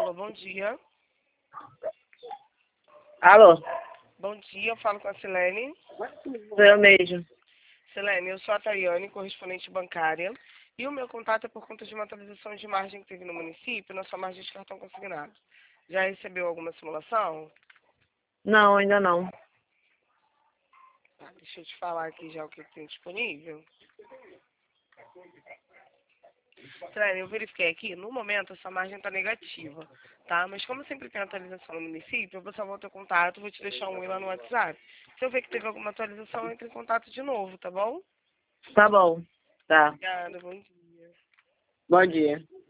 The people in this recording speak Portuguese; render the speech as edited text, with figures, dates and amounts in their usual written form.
Alô, bom dia. Alô? Bom dia, eu falo com a Silene. Sou eu mesmo. Silene, eu sou a Tayane, correspondente bancária. E o meu contato é por conta de uma atualização de margem que teve no município, na sua margem de cartão consignado. Já recebeu alguma simulação? Não, ainda não. Tá, deixa eu te falar aqui já o que tem disponível. Silene, eu verifiquei aqui, no momento a sua margem está negativa, tá? Mas como sempre tem atualização no município, eu vou salvar o teu contato, vou te deixar um e lá no WhatsApp. Se eu ver que teve alguma atualização, entre em contato de novo, tá bom? Tá bom. Tá. Obrigada, bom dia. Bom dia.